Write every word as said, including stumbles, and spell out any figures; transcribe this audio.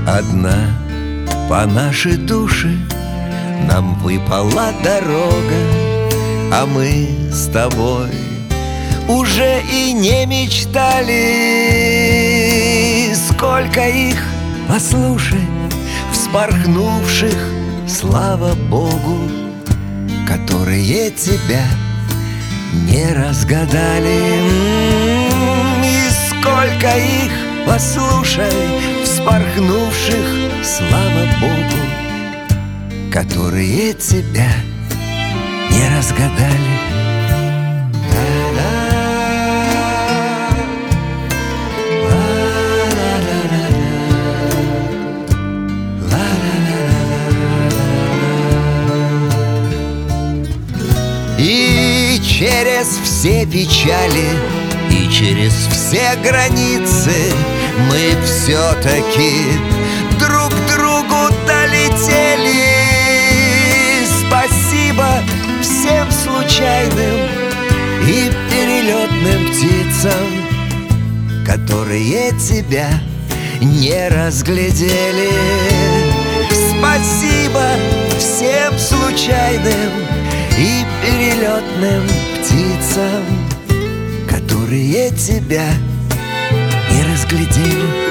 одна по нашей душе нам выпала дорога, а мы с тобой уже и не мечтали. Сколько их, послушай, вспорхнувших, слава Богу, которые тебя не разгадали. И сколько их, послушай, вспорхнувших, слава Богу, которые тебя не разгадали. И через все печали, и через все границы мы все-таки друг к другу долетели. Спасибо всем случайным и перелетным птицам, которые тебя не разглядели. Спасибо всем случайным и перелетным птицам, которые тебя не разглядели.